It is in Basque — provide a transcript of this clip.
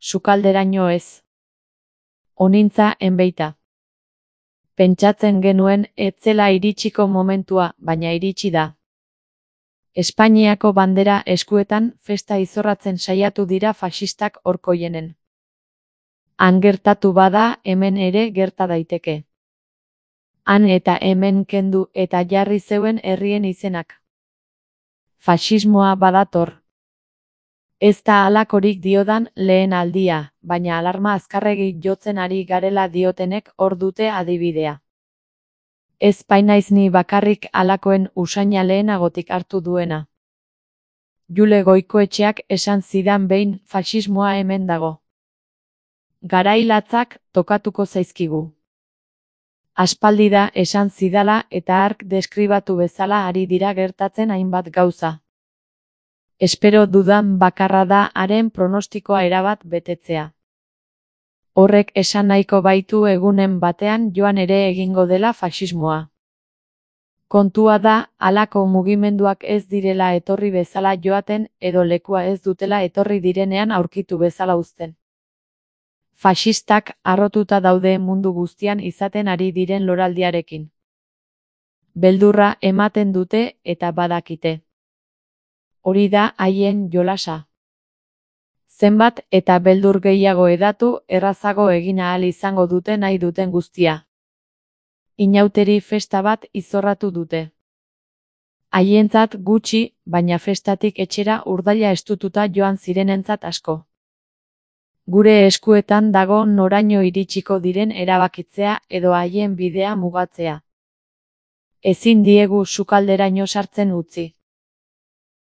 sukalderaino ez. Onintza enbeita. Pentsatzen genuen ez zela iritsiko momentua, baina iritsi da. Espainiako bandera eskuetan festa izorratzen saiatu dira faxistak Orkoienen. Han gertatu bada, hemen ere gerta daiteke. Han eta hemen kendu eta jarri zeuen herrien izenak. Faxismoa badator. Ez da halakorik diodan lehen aldia, baina alarma azkarregi jotzen ari garela diotenek hor dute adibidea. Ez bainaiz ni bakarrik halakoen usaina lehenagotik hartu duena. Jule Goikoetxeak esan zidan behin faxismoa hemen dago. Garai latzak tokatuko zaizkigu. Aspaldi da esan zidala eta hark deskribatu bezala ari dira gertatzen hainbat gauza. Espero dudan bakarra da haren pronostikoa erabat betetzea. Horrek esan nahiko baitu egunen batean joan ere egingo dela faxismoa. Kontua da, halako mugimenduak ez direla etorri bezala joaten edo lekua ez dutela etorri direnean aurkitu bezala uzten. Faxistak harrotuta daude mundu guztian izaten ari diren loraldiarekin. Beldurra ematen dute eta badakite. Hori da haien jolasa. Zenbat eta beldur gehiago hedatu, errazago egin ahal izango dute nahi duten guztia. Inauteri festa bat izorratu dute. Haientzat gutxi, baina festatik etxera urdaila estututa joan zirenentzat asko. Gure eskuetan dago noraino iritsiko diren erabakitzea edo haien bidea mugatzea. Ezin diegu sukalderaino sartzen utzi.